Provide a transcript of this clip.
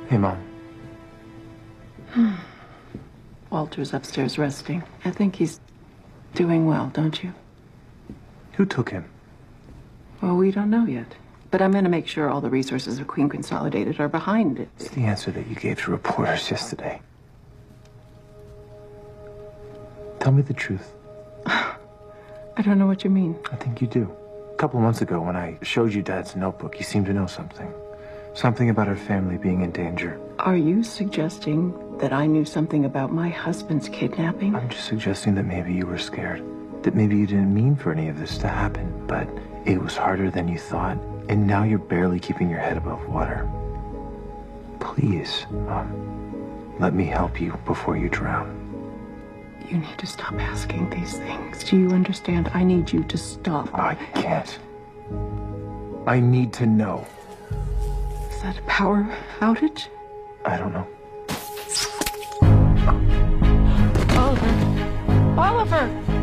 Hey, Mom. Walter's upstairs resting. I think he's doing well, don't you? Who took him? Well, we don't know yet. But I'm going to make sure all the resources of Queen Consolidated are behind it. It's the answer that you gave to reporters yesterday. Tell me the truth. I don't know what you mean. I think you do. A couple of months ago, when I showed you Dad's notebook, you seemed to know something. Something about our family being in danger. Are you suggesting that I knew something about my husband's kidnapping? I'm just suggesting that maybe you were scared. That maybe you didn't mean for any of this to happen, but it was harder than you thought, and now you're barely keeping your head above water. Please, let me help you before you drown. You need to stop asking these things. Do you understand? I need you to stop. I can't. I need to know. Is that a power outage? I don't know. Oliver! Oliver!